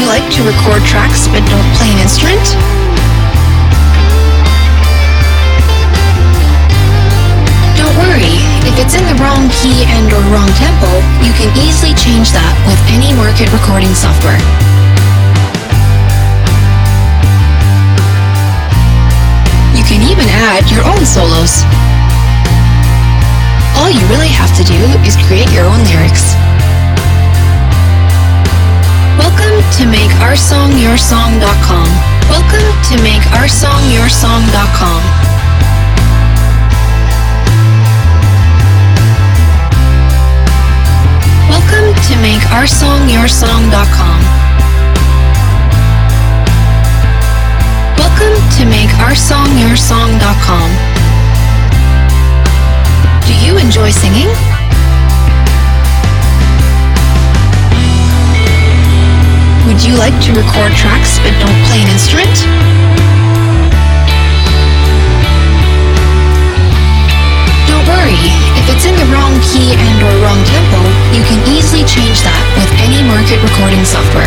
like to record tracks but don't play an instrument? Don't worry, if it's in the wrong key and or wrong tempo, you can easily change that with any market recording software. You can even add your own solos. All you really have to do is create your own lyrics. Welcome to MakeOurSongYourSong.com. Welcome to MakeOurSongYourSong.com. Welcome to MakeOurSongYourSong.com. Welcome to MakeOurSongYourSong.com. Do you enjoy singing? Would you like to record tracks but don't play an instrument? Don't worry, if it's in the wrong key and or wrong tempo, you can easily change that with any market recording software.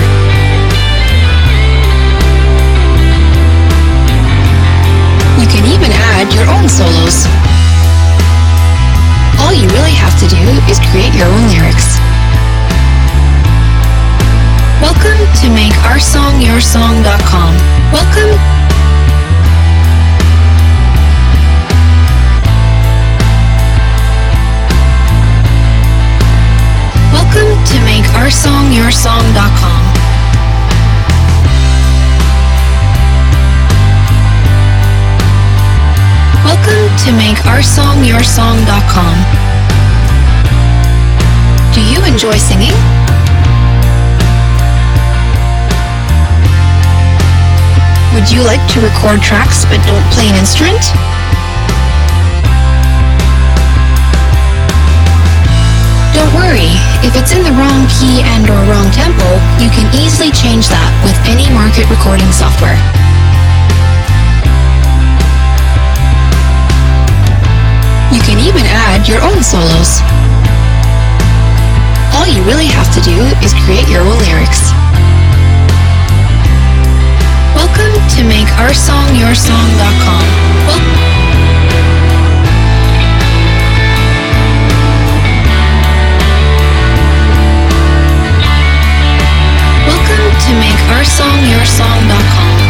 You can even add your own solos. All you really have to do is create your own lyrics. Welcome to MakeOurSongYourSong.com. Welcome. Welcome to MakeOurSongYourSong.com. Welcome to MakeOurSongYourSong.com. Do you enjoy singing? Would you like to record tracks but don't play an instrument? Don't worry, if it's in the wrong key and or wrong tempo, you can easily change that with any market recording software. You can even add your own solos. All you really have to do is create your own lyrics. Welcome to MakeOurSongYourSong.com. Welcome to MakeOurSongYourSong.com.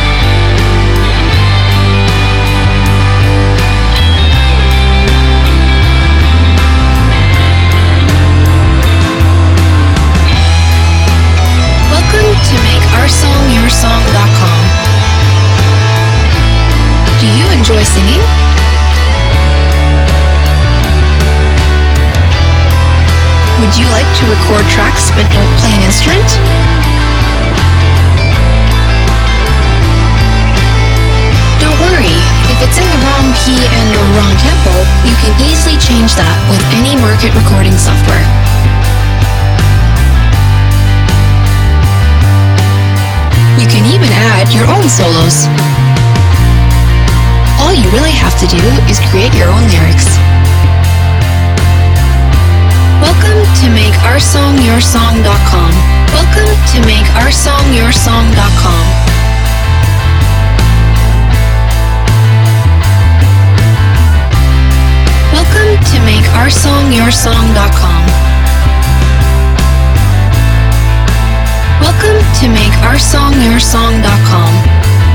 Welcome to MakeOurSongYourSong.com. Do you enjoy singing? Would you like to record tracks but don't play an instrument? Don't worry, if it's in the wrong key and or wrong tempo, you can easily change that with any market recording software. You can even add your own solos. All you really have to do is create your own lyrics. Welcome to MakeOurSongYourSong.com. Welcome to MakeOurSongYourSong.com. Welcome to MakeOurSongYourSong.com. Welcome to MakeOurSongYourSong.com.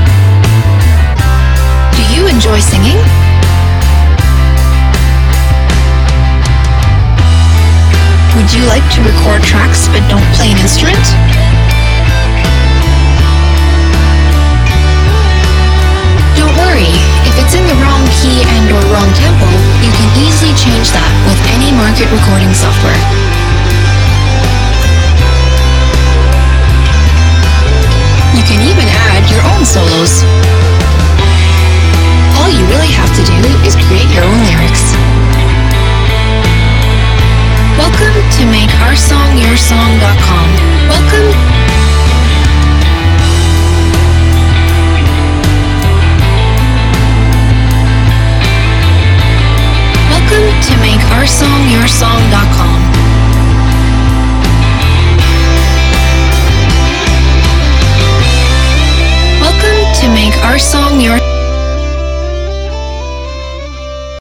Do you enjoy singing? Would you like to record tracks but don't play an instrument? Don't worry, if it's in the wrong key and or wrong tempo, you can easily change that with any market recording software. You can even add your own solos. All you really have to do is create your own lyrics. Welcome to MakeOurSongYourSong.com. Welcome. Welcome to MakeOurSongYourSong.com.